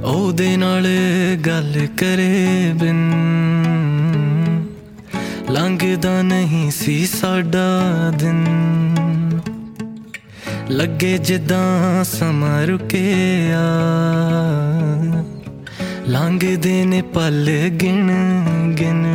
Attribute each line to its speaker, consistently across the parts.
Speaker 1: ਉਹਦੇ ਨਾਲ ਗੱਲ ਕਰੇ ਬਿਨ ਲੰਘਦਾ ਨਹੀਂ ਸੀ ਸਾਡਾ ਦਿਨ। ਲੱਗੇ ਜਿੱਦਾਂ ਸਮਾਂ ਰੁਕਿਆ, ਲੰਘਦੇ ਨੇ ਪਲ ਗਿਣ ਗਿਣ।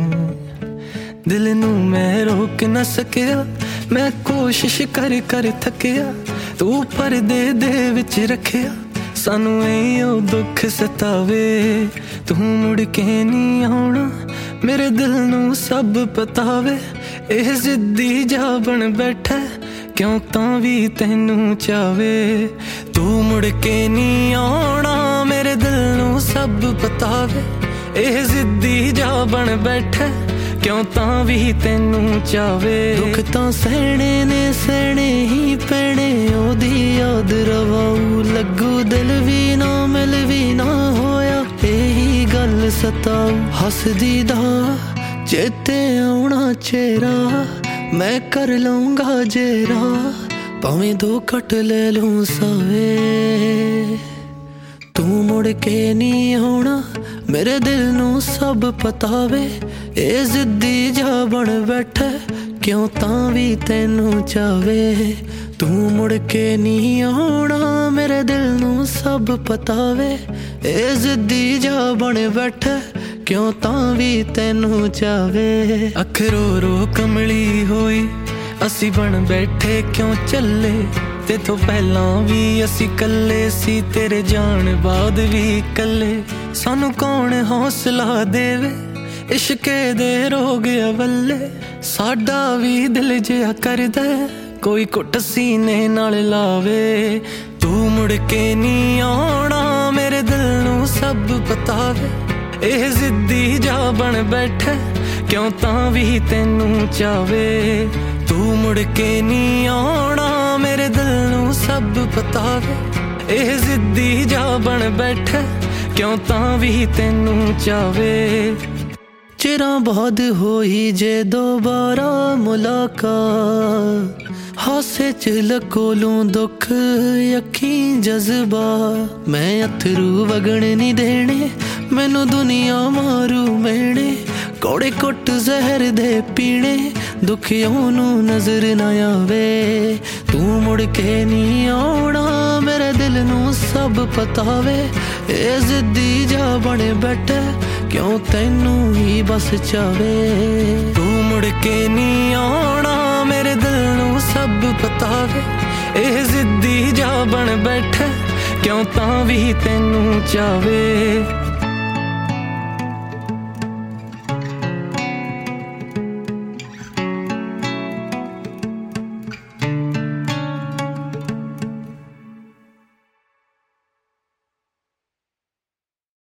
Speaker 1: ਦਿਲ ਨੂੰ ਮੈਂ ਰੋਕ ਨਾ ਸਕਿਆ, ਮੈਂ ਕੋਸ਼ਿਸ਼ ਕਰ ਕਰ ਥੱਕਿਆ। ਤੂੰ ਪਰਦੇ ਦੇ ਵਿੱਚ ਰੱਖਿਆ, ਸਾਨੂੰ ਇਹੋ ਦੁੱਖ ਸਤਾਵੇ। ਤੂੰ ਮੁੜ ਕੇ ਨਹੀਂ ਆਉਣਾ, ਮੇਰੇ ਦਿਲ ਨੂੰ ਸਭ ਪਤਾ ਵੇ। ਇਹ ਜ਼ਿੱਦੀ ਜਾ ਬਣ ਬੈਠਾ, ਕਿਉਂ ਤਾਂ ਵੀ ਤੈਨੂੰ ਚਾਵੇ। ਤੂੰ ਮੁੜ ਕੇ ਨਹੀਂ ਆਉਣਾ, ਮੇਰੇ ਦਿਲ ਨੂੰ ਸਭ ਪਤਾ ਵੇ। ਇਹ ਜ਼ਿੱਦੀ ਜਾ ਬਣ ਬੈਠਾ, ਕਿਉਂ ਤਾਂ ਵੀ ਤੈਨੂੰ ਚਾਵੇ। ਦੁੱਖ ਤਾਂ ਸਹਿਣੇ ਨੇ ਸਹਿਣੇ ਹੀ ਪੈਣੇ, ਉਹਦੀ ਯਾਦ ਰਵਾਊ ਲੱਗੂ। ਦਿਲ ਵੀ ਨਾ ਮਿਲ ਵੀ ਨਾ ਹੋਇਆ, ਇਹੀ ਗੱਲ ਸਤਾਊ। ਹੱਸਦੀ ਦਾ ਚੇਤੇ ਆਉਣਾ ਚਿਹਰਾ, ਮੈਂ ਕਰ ਲਊਂਗਾ ਜੇਰਾ। ਭਾਵੇਂ 2 ਘਟ ਲੈ ਲੂੰ ਸਾਵੇ। ਤੂੰ ਮੁੜ ਕੇ ਨਹੀਂ ਆਉਣਾ, ਮੇਰੇ ਦਿਲ ਨੂੰ ਸਭ ਪਤਾ ਵੇ। ਇਹ ਜ਼ਿੱਦੀ ਜਾ ਬਣ ਬੈਠਾ, ਕਿਉਂ ਤਾਂ ਵੀ ਤੈਨੂੰ ਚਾਵੇ। ਤੂੰ ਮੁੜ ਕੇ ਨਹੀਂ ਆਉਣਾ, ਮੇਰੇ ਦਿਲ ਨੂੰ ਸਭ ਪਤਾ ਵੇ। ਇਹ ਜ਼ਿੱਦੀ ਜਾ ਬਣ ਬੈਠਾ, ਕਿਉਂ ਤਾਂ ਵੀ ਤੈਨੂੰ ਚਾਵੇ। ਅੱਖ ਰੋ ਰੋ ਕਮਲੀ ਹੋਈ, ਅਸੀਂ ਬਣ ਬੈਠੇ ਕਿਉਂ ਚੱਲੇ। ਤੇਥੋਂ ਪਹਿਲਾਂ ਵੀ ਅਸੀਂ ਕੱਲੇ ਸੀ, ਤੇਰੇ ਜਾਣ ਬਾਅਦ ਵੀ ਕੱਲੇ। ਸਾਨੂੰ ਕੌਣ ਹੌਸਲਾ ਦੇਵੇ, ਇਸ਼ਕੇ ਦੇ ਰੋਗ ਅਵੱਲੇ। ਸਾਡਾ ਵੀ ਦਿਲ ਜਿਹਾ ਕਰਦਾ, ਕੋਈ ਘੁੱਟ ਸੀਨੇ ਨਾਲ ਲਾਵੇ। ਤੂੰ ਮੁੜ ਕੇ ਨਹੀਂ ਆਉਣਾ, ਮੇਰੇ ਦਿਲ ਨੂੰ ਸਭ ਪਤਾ ਵੇ। ਇਹ ਜ਼ਿੱਦੀ ਜਾ ਬਣ ਬੈਠਾ, ਕਿਉਂ ਤਾਂ ਵੀ ਤੈਨੂੰ ਚਾਵੇ। ਤੂੰ ਮੁੜ ਕੇ ਨਹੀਂ ਆਉਣਾ, ਮੇਰੇ ਦਿਲ ਨੂੰ ਸਭ ਪਤਾ ਵੇ। ਇਹ ਜ਼ਿੱਦੀ ਜਾ ਬਣ ਬੈਠਾ, ਕਿਉਂ ਤਾਂ ਵੀ ਤੈਨੂੰ ਚਾਵੇ। ਚਿਰਾਂ ਬਾਅਦ ਹੋਈ ਜੇ ਦੁਬਾਰਾ ਮੁਲਾਕਾਤ, ਹਾਸੇ ਚ ਲਕੋ ਲੂੰ ਦੁੱਖ ਅੱਖੀਂ ਜਜ਼ਬਾ। ਮੈਂ ਅਥਰੂ ਵਗਣ ਨਹੀਂ ਦੇਣੇ, ਮੈਨੂੰ ਦੁਨੀਆ ਮਾਰੂ ਮਿਹਣੇ। ਕੌੜੇ ਕੁੱਟ ਜ਼ਹਿਰ ਦੇ ਪੀਣੇ, ਦੁਖੀਆਂ ਨੂੰ ਨਜ਼ਰ ਨਾ ਆਵੇ। ਤੂੰ ਮੁੜ ਕੇ ਨਹੀਂ ਆਉਣਾ, ਮੇਰੇ ਦਿਲ ਨੂੰ ਸਭ ਪਤਾ ਵੇ। ਇਹ ਜ਼ਿੱਦੀ ਜਾ ਬਣ ਬੈਠਾ, ਕਿਉਂ ਤੈਨੂੰ ਹੀ ਬਸ ਚਾਵੇ। ਤੂੰ ਮੁੜ ਕੇ ਨਹੀਂ ਆਉਣਾ, ਮੇਰੇ ਦਿਲ ਨੂੰ ਸਭ ਪਤਾ ਵੇ। ਇਹ ਜ਼ਿੱਦੀ ਜਾ ਬਣ ਬੈਠਾ, ਕਿਉਂ ਤਾਂ ਵੀ ਤੈਨੂੰ ਚਾਵੇ।